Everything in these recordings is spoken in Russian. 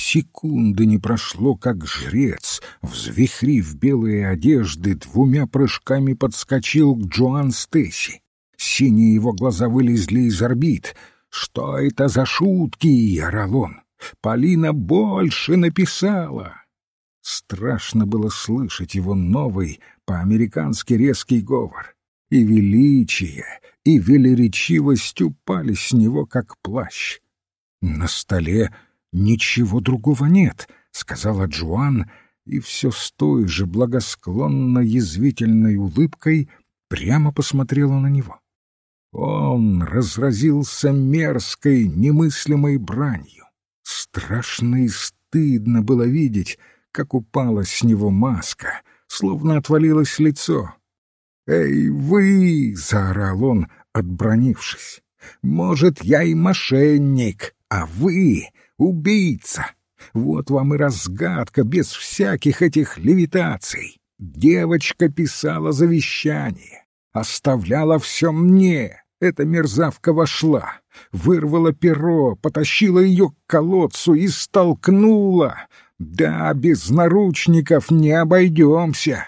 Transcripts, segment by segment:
секунды не прошло, как жрец, взвихрив белые одежды, 2 прыжками подскочил к Джоан Стейси. Синие его глаза вылезли из орбит. «Что это за шутки?» — орал он. «Полина больше написала!» Страшно было слышать его новый, по-американски резкий говор. И величие, и велеречивость упали с него, как плащ. «На столе ничего другого нет», — сказала Джоан, и все с той же благосклонно-язвительной улыбкой прямо посмотрела на него. Он разразился мерзкой, немыслимой бранью. Страшно и стыдно было видеть, как упала с него маска, словно отвалилось лицо. «Эй, вы!» — заорал он, отбранившись. «Может, я и мошенник, а вы — убийца! Вот вам и разгадка без всяких этих левитаций. Девочка писала завещание, оставляла все мне. Эта мерзавка вошла, вырвала перо, потащила ее к колодцу и столкнула. Да, без наручников не обойдемся».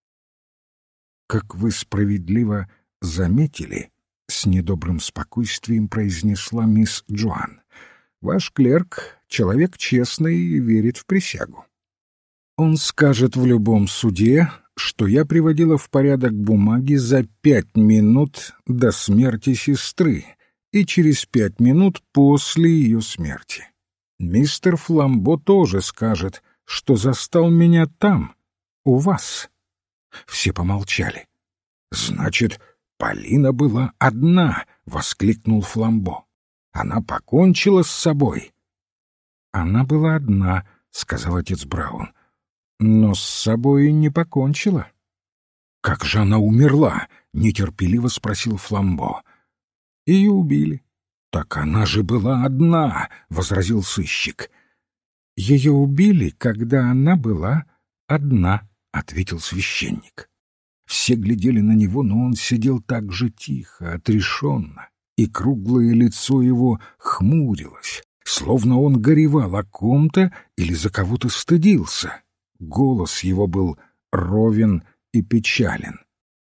«Как вы справедливо заметили, — с недобрым спокойствием произнесла мисс Джоан, — ваш клерк — человек честный и верит в присягу. Он скажет в любом суде, что я приводила в порядок бумаги за 5 минут до смерти сестры и через 5 минут после ее смерти. Мистер Фламбо тоже скажет, что застал меня там, у вас». Все помолчали. «Значит, Полина была одна!» — воскликнул Фламбо. «Она покончила с собой!» «Она была одна», — сказал отец Браун, — «но с собой не покончила». «Как же она умерла?» — нетерпеливо спросил Фламбо. «Ее убили». «Так она же была одна!» — возразил сыщик. «Ее убили, когда она была одна», — ответил священник. Все глядели на него, но он сидел так же тихо, отрешенно, и круглое лицо его хмурилось, словно он горевал о ком-то или за кого-то стыдился. Голос его был ровен и печален.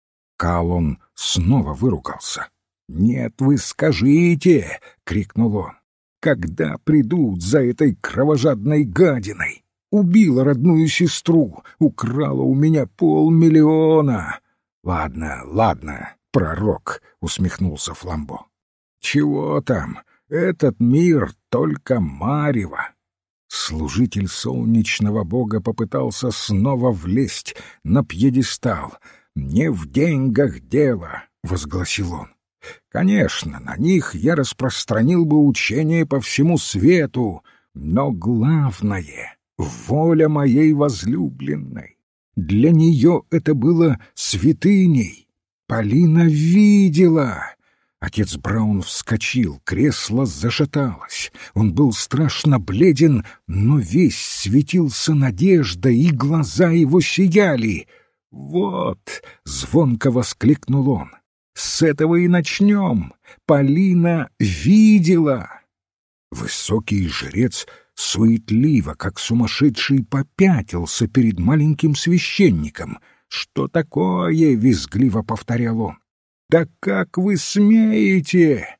Каллон снова выругался. «Нет, вы скажите!» — крикнул он. «Когда придут за этой кровожадной гадиной? Убила родную сестру, украла у меня 500 000. «Ладно, ладно, пророк», — усмехнулся Фламбо. «Чего там? Этот мир только марево». Служитель солнечного бога попытался снова влезть на пьедестал. «Не в деньгах дело», — возгласил он. «Конечно, на них я распространил бы учение по всему свету, но главное — воля моей возлюбленной. Для нее это было святыней. Полина видела». Отец Браун вскочил, кресло зашаталось. Он был страшно бледен, но весь светился надеждой, и глаза его сияли. «Вот!» — звонко воскликнул он. «С этого и начнем. Полина видела». Высокий жрец суетливо, как сумасшедший, попятился перед маленьким священником. «Что такое?» — визгливо повторял он. «Да как вы смеете?»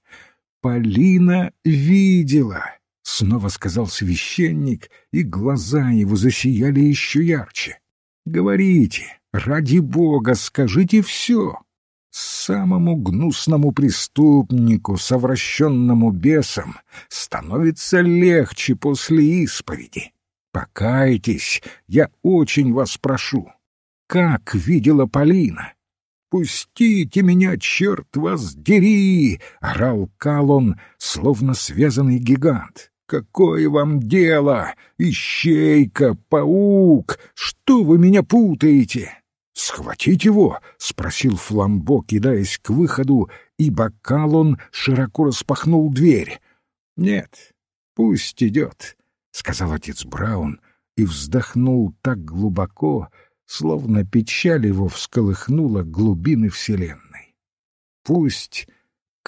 «Полина видела», — снова сказал священник, и глаза его засияли еще ярче. «Говорите, ради Бога, скажите все. Самому гнусному преступнику, совращенному бесом, становится легче после исповеди. Покайтесь, я очень вас прошу. Как видела Полина?» «Пустите меня, черт вас дери!» — орал Каллон, словно связанный гигант. «Какое вам дело? Ищейка, паук! Что вы меня путаете?» «Схватить его?» — спросил Фламбо, кидаясь к выходу, ибо Каллон широко распахнул дверь. «Нет, пусть идет», — сказал отец Браун и вздохнул так глубоко, словно печаль его всколыхнула глубины вселенной. «Пусть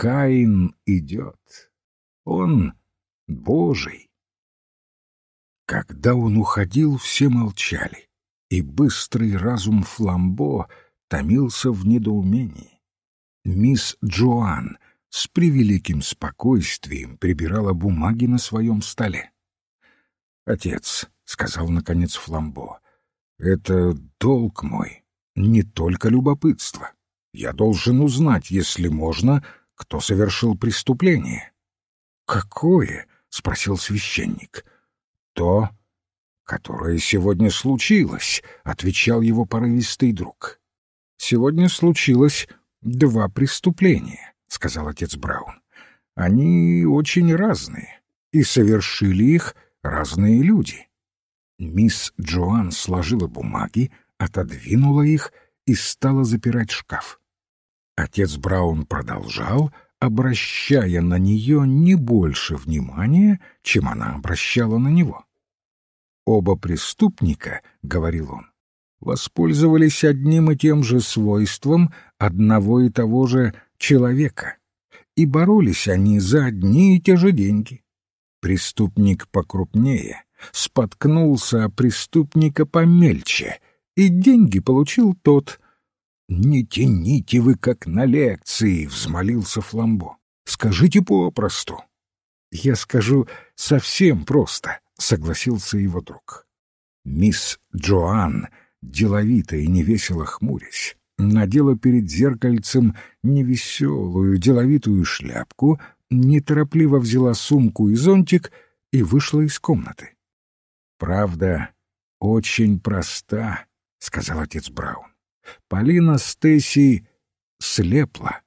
Каин идет. Он Божий». Когда он уходил, все молчали, и быстрый разум Фламбо томился в недоумении. Мисс Джоан с превеликим спокойствием прибирала бумаги на своем столе. «Отец», — сказал наконец Фламбо, — «это долг мой, не только любопытство. Я должен узнать, если можно, кто совершил преступление». «Какое?» — спросил священник. «То, которое сегодня случилось», — отвечал его порывистый друг. «Сегодня случилось 2 преступления», — сказал отец Браун. «Они очень разные, и совершили их разные люди». Мисс Джоан сложила бумаги, отодвинула их и стала запирать шкаф. Отец Браун продолжал, обращая на нее не больше внимания, чем она обращала на него. «Оба преступника, — говорил он, — воспользовались одним и тем же свойством одного и того же человека, и боролись они за одни и те же деньги. Преступник покрупнее споткнулся о преступника помельче, и деньги получил тот». «Не тяните вы, как на лекции!» — взмолился Фламбо. «Скажите попросту». «Я скажу совсем просто», — согласился его друг. Мисс Джоан, деловито и невесело хмурясь, надела перед зеркальцем невеселую деловитую шляпку, неторопливо взяла сумку и зонтик и вышла из комнаты. «Правда очень проста», — сказал отец Браун. «Полина Стейси слепла».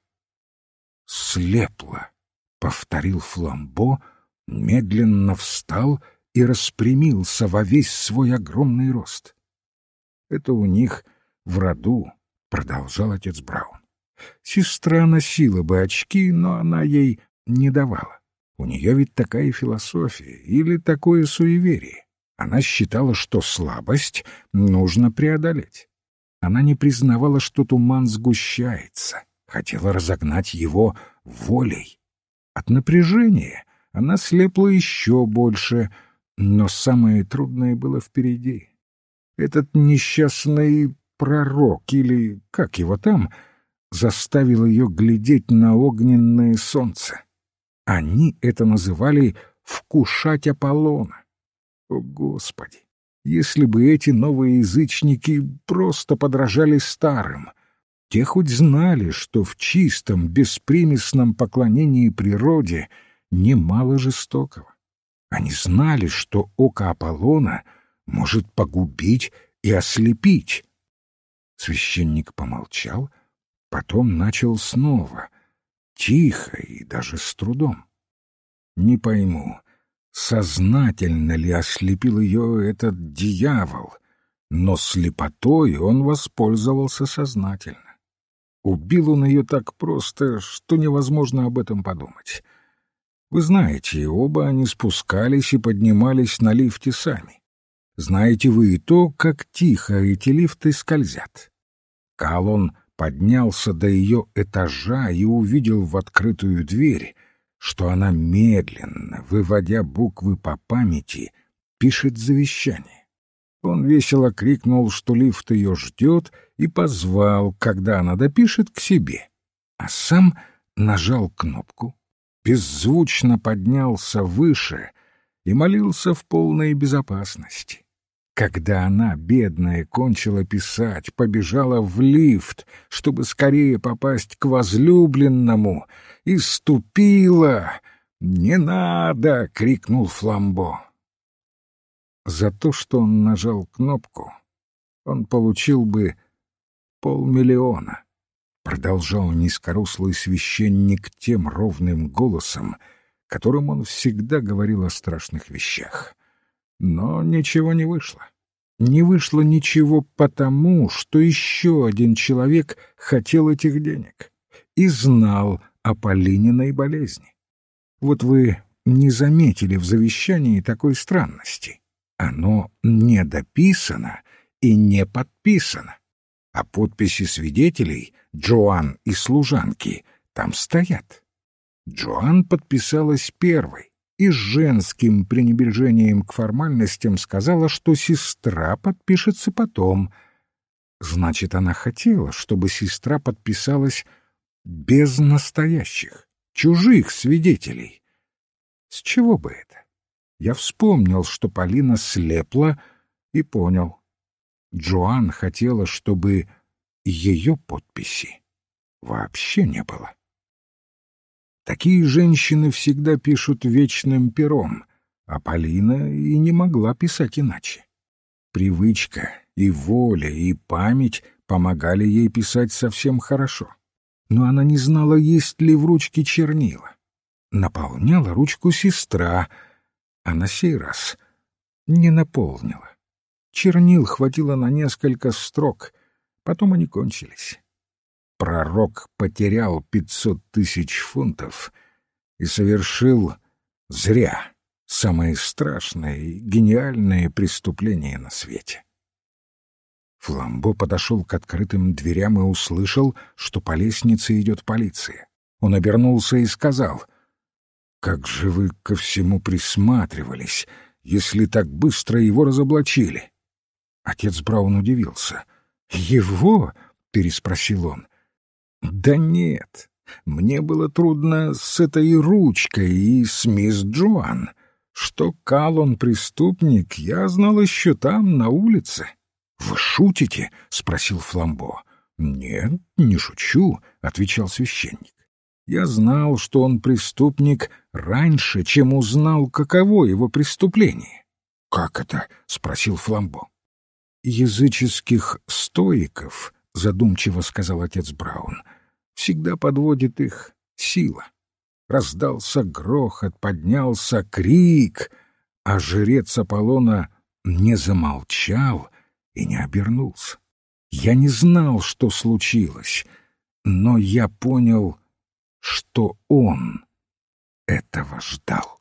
«Слепла», — повторил Фламбо, медленно встал и распрямился во весь свой огромный рост. «Это у них в роду», — продолжал отец Браун. «Сестра носила бы очки, но она ей не давала. У нее ведь такая философия или такое суеверие. Она считала, что слабость нужно преодолеть. Она не признавала, что туман сгущается, хотела разогнать его волей. От напряжения она слепла еще больше, но самое трудное было впереди. Этот несчастный пророк, или как его там, заставил ее глядеть на огненное солнце. Они это называли «вкушать Аполлона». О, Господи! Если бы эти новые язычники просто подражали старым, те хоть знали, что в чистом, беспримесном поклонении природе немало жестокого. Они знали, что око Аполлона может погубить и ослепить. Священник помолчал, потом начал снова, тихо и даже с трудом. «Не пойму, сознательно ли ослепил ее этот дьявол, но слепотой он воспользовался сознательно. Убил он ее так просто, что невозможно об этом подумать. Вы знаете, оба они спускались и поднимались на лифте сами. Знаете вы и то, как тихо эти лифты скользят. Каллон поднялся до ее этажа и увидел в открытую дверь, что она медленно, выводя буквы по памяти, пишет завещание. Он весело крикнул, что лифт ее ждет, и позвал, когда она допишет, к себе, а сам нажал кнопку, беззвучно поднялся выше и молился в полной безопасности. Когда она, бедная, кончила писать, побежала в лифт, чтобы скорее попасть к возлюбленному, и ступила. «Не надо!» — крикнул Фламбо. За то, что он нажал кнопку, он получил бы 500 000, продолжал низкорослый священник тем ровным голосом, которым он всегда говорил о страшных вещах. Но ничего не вышло. Не вышло ничего потому, что еще один человек хотел этих денег и знал о Полининой болезни. Вот вы не заметили в завещании такой странности. Оно не дописано и не подписано, а подписи свидетелей, Джоан и служанки, там стоят. Джоан подписалась первой, и с женским пренебрежением к формальностям сказала, что сестра подпишется потом. Значит, она хотела, чтобы сестра подписалась без настоящих, чужих свидетелей. С чего бы это? Я вспомнил, что Полина слепла, и понял. Джоан хотела, чтобы ее подписи вообще не было. Такие женщины всегда пишут вечным пером, а Полина и не могла писать иначе. Привычка и воля, и память помогали ей писать совсем хорошо. Но она не знала, есть ли в ручке чернила. Наполняла ручку сестра, а на сей раз не наполнила. Чернил хватило на несколько строк, потом они кончились. Пророк потерял 500 000 фунтов и совершил зря самое страшное и гениальное преступление на свете. Фламбо подошел к открытым дверям и услышал, что по лестнице идет полиция. Он обернулся и сказал: «Как же вы ко всему присматривались, если так быстро его разоблачили?» Отец Браун удивился. «Его?» — переспросил он. «Да нет, мне было трудно с этой ручкой и с мисс Джоан. Что Каллон преступник, я знал еще там, на улице». «Вы шутите?» — спросил Фламбо. «Нет, не шучу», — отвечал священник. «Я знал, что он преступник раньше, чем узнал, каково его преступление». «Как это?» — спросил Фламбо. «Языческих стоиков, — задумчиво сказал отец Браун, — всегда подводит их сила. Раздался грохот, поднялся крик, а жрец Аполлона не замолчал и не обернулся. Я не знал, что случилось, но я понял, что он этого ждал».